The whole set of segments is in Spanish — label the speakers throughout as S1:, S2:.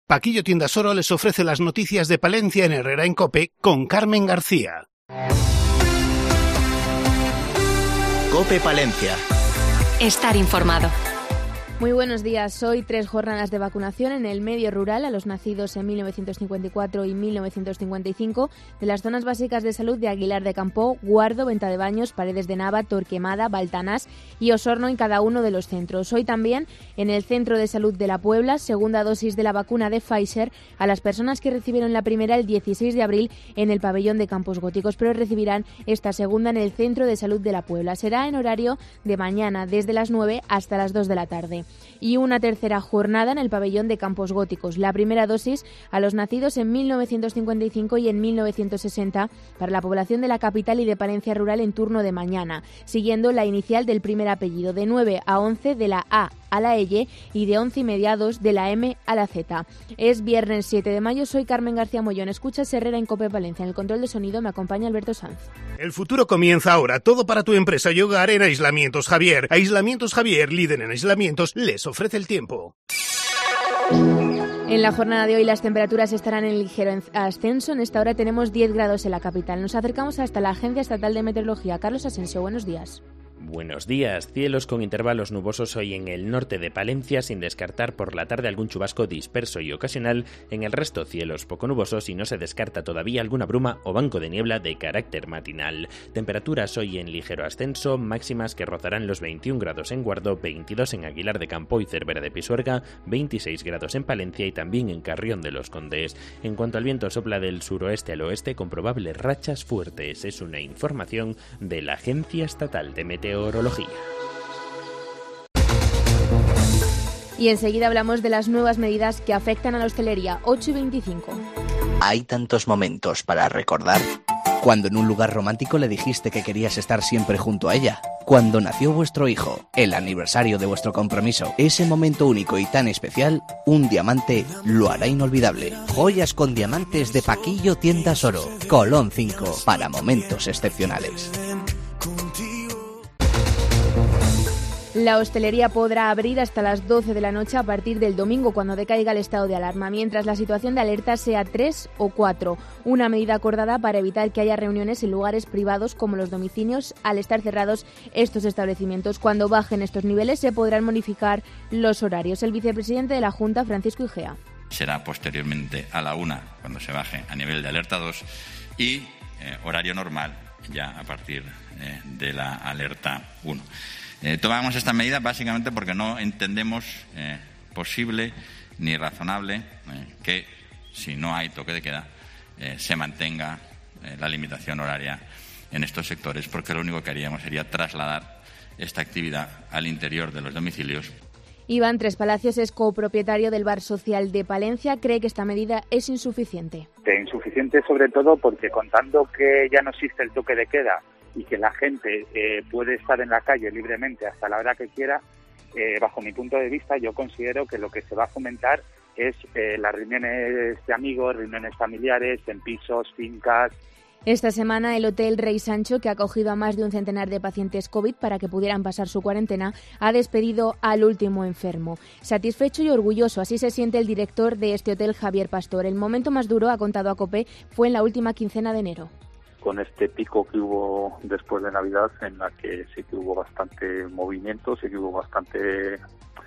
S1: Paquillo Tiendas Oro les ofrece las noticias de Palencia en Herrera en COPE con Carmen García.
S2: COPE Palencia.
S3: Estar informado.
S4: Muy buenos días. Hoy 3 jornadas de vacunación en el medio rural a los nacidos en 1954 y 1955 de las zonas básicas de salud de Aguilar de Campoo, Guardo, Venta de Baños, Paredes de Nava, Torquemada, Baltanás y Osorno en cada uno de los centros. Hoy también en el Centro de Salud de La Puebla, segunda dosis de la vacuna de Pfizer a las personas que recibieron la primera el 16 de abril en el pabellón de Campos Góticos, pero recibirán esta segunda en el Centro de Salud de La Puebla. Será en horario de mañana, desde las 9 hasta las 2 de la tarde. Y una tercera jornada en el pabellón de Campos Góticos. La primera dosis a los nacidos en 1955 y en 1960 para la población de la capital y de Palencia rural en turno de mañana, siguiendo la inicial del primer apellido, de 9 a 11 de la A a la L y de 11:30 a 2 de la M a la Z. Es viernes 7 de mayo, soy Carmen García Mollón. Escuchas Herrera en COPE Palencia. En el control de sonido me acompaña Alberto Sanz.
S1: El futuro comienza ahora. Todo para tu empresa y hogar en Aislamientos Javier. Aislamientos Javier, líder en aislamientos, les ofrece el tiempo.
S4: En la jornada de hoy las temperaturas estarán en ligero ascenso. En esta hora tenemos 10 grados en la capital. Nos acercamos hasta la Agencia Estatal de Meteorología. Carlos Asensio, buenos días.
S5: Buenos días. Cielos con intervalos nubosos hoy en el norte de Palencia, sin descartar por la tarde algún chubasco disperso y ocasional. En el resto, cielos poco nubosos y no se descarta todavía alguna bruma o banco de niebla de carácter matinal. Temperaturas hoy en ligero ascenso, máximas que rozarán los 21 grados en Guardo, 22 en Aguilar de Campoo y Cervera de Pisuerga, 26 grados en Palencia y también en Carrión de los Condes. En cuanto al viento, sopla del suroeste al oeste con probables rachas fuertes. Es una información de la Agencia Estatal de Meteorología.
S4: Y enseguida hablamos de las nuevas medidas que afectan a la hostelería. 8:25.
S2: Hay tantos momentos para recordar. Cuando en un lugar romántico le dijiste que querías estar siempre junto a ella. Cuando nació vuestro hijo. El aniversario de vuestro compromiso. Ese momento único y tan especial, un diamante lo hará inolvidable. Joyas con diamantes de Paquillo Tiendas Oro. Colón 5. Para momentos excepcionales.
S4: La hostelería podrá abrir hasta las 12 de la noche a partir del domingo, cuando decaiga el estado de alarma, mientras la situación de alerta sea 3 o 4. Una medida acordada para evitar que haya reuniones en lugares privados como los domicilios al estar cerrados estos establecimientos. Cuando bajen estos niveles se podrán modificar los horarios. El vicepresidente de la Junta, Francisco Igea.
S6: Será posteriormente a la 1 cuando se baje a nivel de alerta 2 y horario normal ya a partir de la alerta 1. Tomamos esta medida básicamente porque no entendemos posible ni razonable que, si no hay toque de queda, se mantenga la limitación horaria en estos sectores, porque lo único que haríamos sería trasladar esta actividad al interior de los domicilios.
S4: Iván Tres Palacios es copropietario del Bar Social de Palencia. Cree que esta medida es insuficiente.
S7: Insuficiente sobre todo porque, contando que ya no existe el toque de queda y que la gente puede estar en la calle libremente hasta la hora que quiera, bajo mi punto de vista yo considero que lo que se va a fomentar es las reuniones de amigos, reuniones familiares, en pisos, fincas.
S4: Esta semana el Hotel Rey Sancho, que ha acogido a más de un centenar de pacientes COVID para que pudieran pasar su cuarentena, ha despedido al último enfermo. Satisfecho y orgulloso, así se siente el director de este hotel, Javier Pastor. El momento más duro, ha contado a COPE, fue en la última quincena de enero.
S8: Con este pico que hubo después de Navidad, en la que sí que hubo bastante movimiento, sí que hubo bastante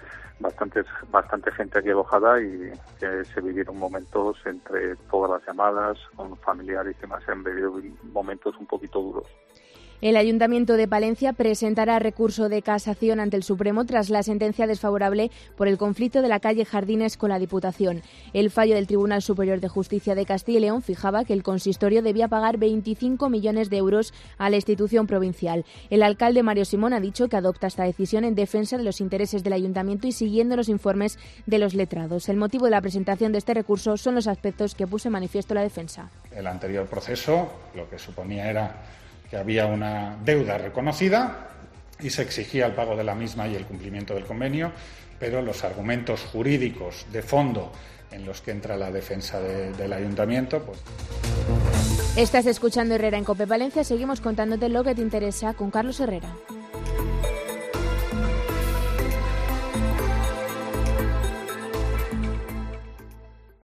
S8: gente aquí alojada y que se vivieron momentos entre todas las llamadas, con familiares y demás, se han vivido momentos un poquito duros.
S4: El Ayuntamiento de Palencia presentará recurso de casación ante el Supremo tras la sentencia desfavorable por el conflicto de la calle Jardines con la Diputación. El fallo del Tribunal Superior de Justicia de Castilla y León fijaba que el consistorio debía pagar 25 millones de euros a la institución provincial. El alcalde Mario Simón ha dicho que adopta esta decisión en defensa de los intereses del Ayuntamiento y siguiendo los informes de los letrados. El motivo de la presentación de este recurso son los aspectos que puso en manifiesto la defensa.
S9: El anterior proceso lo que suponía era que había una deuda reconocida y se exigía el pago de la misma y el cumplimiento del convenio, pero los argumentos jurídicos de fondo en los que entra la defensa del Ayuntamiento, pues...
S4: Estás escuchando Herrera en COPE Palencia. Seguimos contándote lo que te interesa con Carlos Herrera.